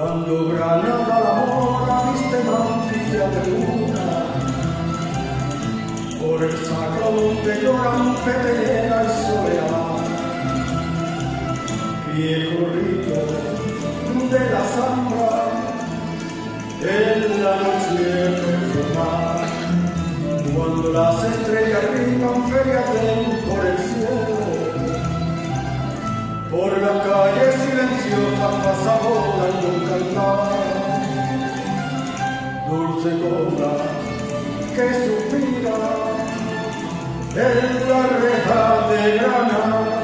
Cuando Granada la mora viste mantilla de luna, por el sacro monte lloran petenera y soleá, viejo río de la zambra, en la noche perfumar, cuando las estrellas riman feriaten por el cielo, por las calles silenciosas pasa volando un cantar, dulce cobra que suspira en la reja de Granada.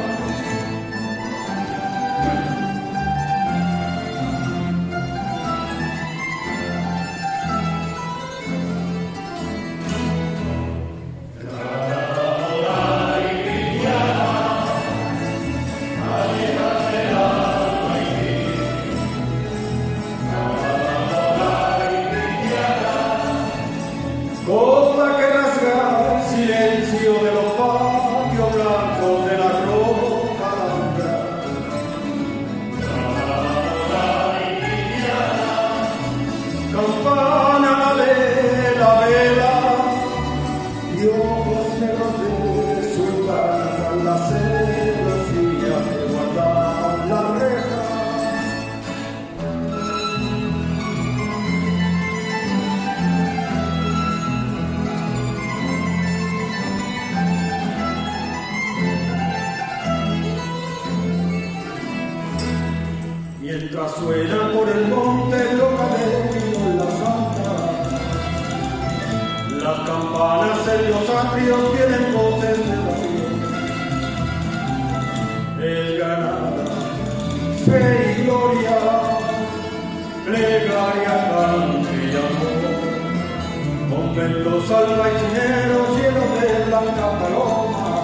Cosa que rasga el silencio de los patios blancos de la roja alhambra. Campana de la vela y ojos negros de sultana, la celosía que guarda la reja. Mientras suena por el monte lo cadeno en la santa, las campanas en los atrios tienen voces de pasión. Es Granada, fe y gloria, plegaria, canto y amor, conventos albaicineros llenos de blanca paloma,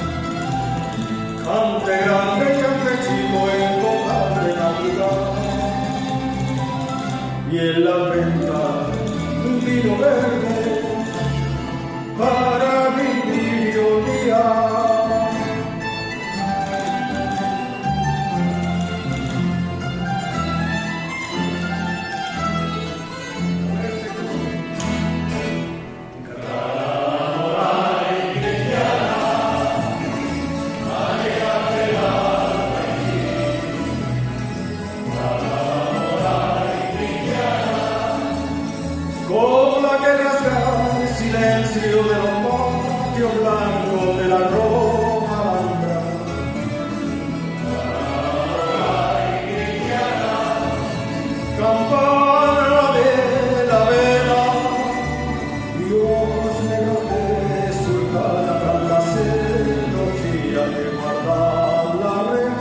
cante grande y cante chico en copa de Navidad, y en la venta un vino verde para vivir y olvidar. Copla que rasga el silencio de los patios blancos de la roja alhambra. Campana de la vela y ojos negros de sultana, la celosía que guarda la reja.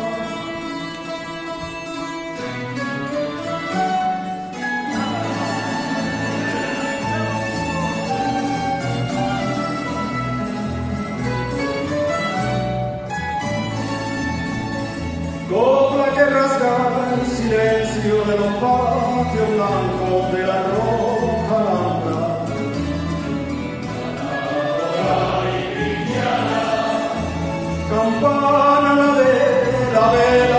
Copla que rasga el silencio de los patios blancos de la roja alhambra. Campana de la vela